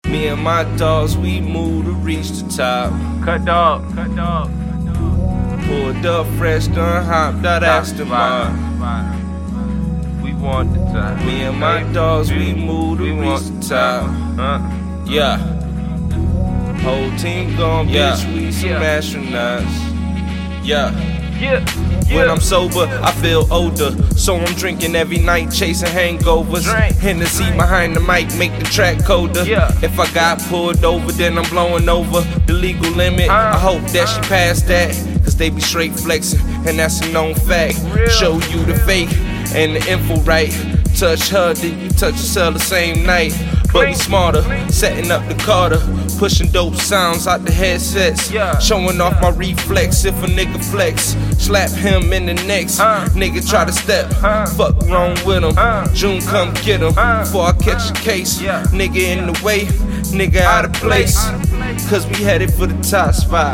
Me and my dogs, we move to reach the top. Cut dog. Pulled up fresh, done hopped out Aston Martin. We want the top. Me and my dogs, we move to reach the top. Yeah. Whole team gone, bitch, we some astronauts. Yeah. When I'm sober, I feel older, so I'm drinking every night, chasing hangovers. Hennessy behind the mic, make the track colder. If I got pulled over, then I'm blowing over the legal limit. I hope that she passed that, cause they be straight flexing, and that's a known fact. Show you the fake and the info right. Touch her, then you touch yourself the same night. But we smarter, setting up the Carter, pushing dope sounds out the headsets, showing off my reflex. If a nigga flex, slap him in the next. Nigga try to step, fuck wrong with him. June come get him before I catch a case. Nigga in the way, nigga out of place, cause we headed for the top spot.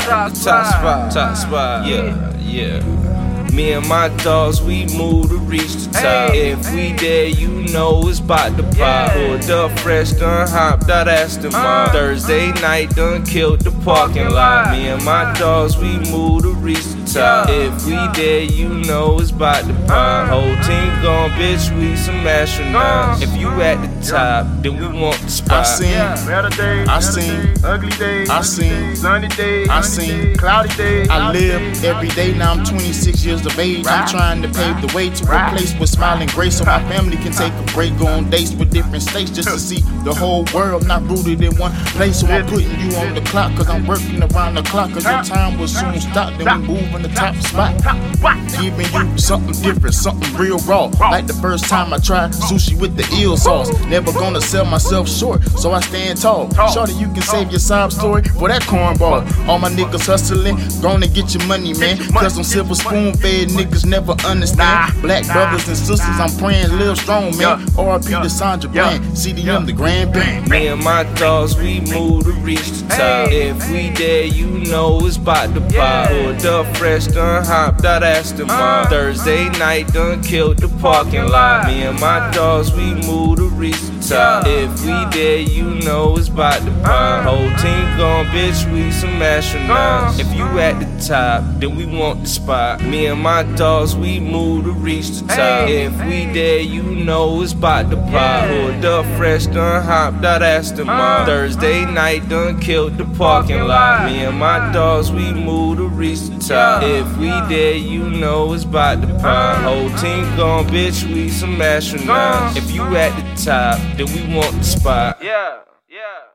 Top spot. Yeah. Me and my dogs, we move to reach the top. If we there, you know it's bout to pop. Pulled up fresh, done hopped out Aston Martin. Thursday night, done killed the parking lot. Me and my dogs, we move to reach the top. If we there, you know it's bout to pop. Whole team gone, bitch, we some astronauts. If you at the top, then we want the spot. I seen Better days, I seen ugly days, I seen sunny days, I seen cloudy days. I live every day, now I'm 26 years of age. I'm trying to pave the way to a place with smiling grace, so my family can take a break, go on dates with different states just to see the whole world, not rooted in one place. So I'm putting you on the clock, cause I'm working around the clock, cause your time will soon stop, then we move in the top spot. Giving you something different, something real raw, like the first time I tried sushi with the eel sauce. Never gonna sell myself short, so I stand tall. Shorty, you can save your sob story for that cornball. All my niggas hustling, gonna get your money, man, cause them silver spoon fed niggas never understand. Black brothers and sisters, I'm praying live strong, man. R.I.P. to Sandra Bland, CDM the Grand Band. Me and my dogs, we move to reach the top. If we there, you know it's bout to pop. Pulled up fresh, done hopped out Aston Martin. Thursday night, done killed the parking lot. Me and my dogs, we move to reach the top. If we there, you know it's bout to pop. Whole team gone, bitch, we some astronauts. If you at the top, then we want the spot. Me and my dogs, we move to reach the top. If we there, you know it's bout to pop. Pulled up fresh, done hopped out Aston Martin. Thursday night, done killed the parking lot. Me and my dogs, we move to reach the top. If we there, you know it's bout to pop. Whole team gone, bitch, we some astronauts. If you at the top, then we want the spot. Yeah.